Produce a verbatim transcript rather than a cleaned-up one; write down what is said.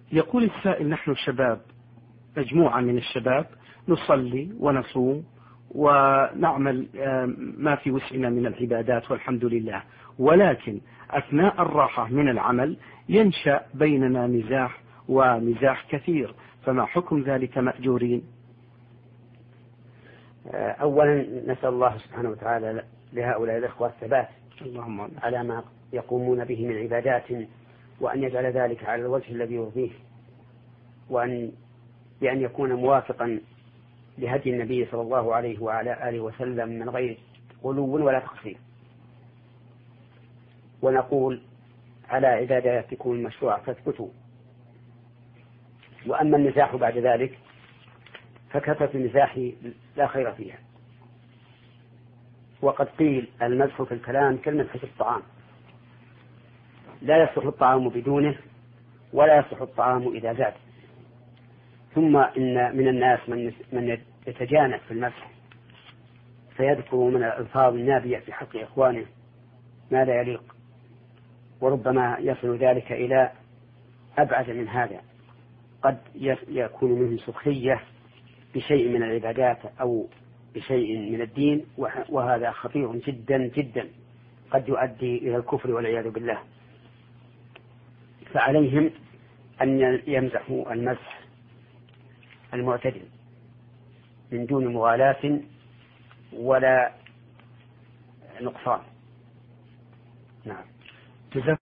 يقول السائل: نحن شباب، مجموعة من الشباب، نصلي ونصوم ونعمل ما في وسعنا من العبادات والحمد لله، ولكن أثناء الراحة من العمل ينشأ بيننا مزاح ومزاح كثير، فما حكم ذلك مأجورين؟ أولا نسأل الله سبحانه وتعالى لهؤلاء الإخوة الثبات اللهم على ما يقومون به من عبادات، وأن يجعل ذلك على الوجه الذي يرضيه، وأن بأن يكون موافقا لهدي النبي صلى الله عليه وعلى آله وسلم من غير غلو ولا تقصير. ونقول على عباداتكم المشروعة فاثبتوا. وأما المزاح بعد ذلك فكثرة المزاح لا خير فيها، وقد قيل المزح في الكلام كالمزح في الطعام، لا يصح الطعام بدونه ولا يصح الطعام إذا زاد. ثم إن من الناس من من يتجانب في المزح فيذكر من الألفاظ النابية في حق إخوانه ما لا يليق، وربما يصل ذلك إلى أبعد من هذا، قد يكون منه سخرية بشيء من العبادات أو بشيء من الدين، وهذا خطير جدا جدا، قد يؤدي إلى الكفر والعياذ بالله. فعليهم أن يمزحوا المزح المعتدل من دون مغالاة ولا نقصان. نعم.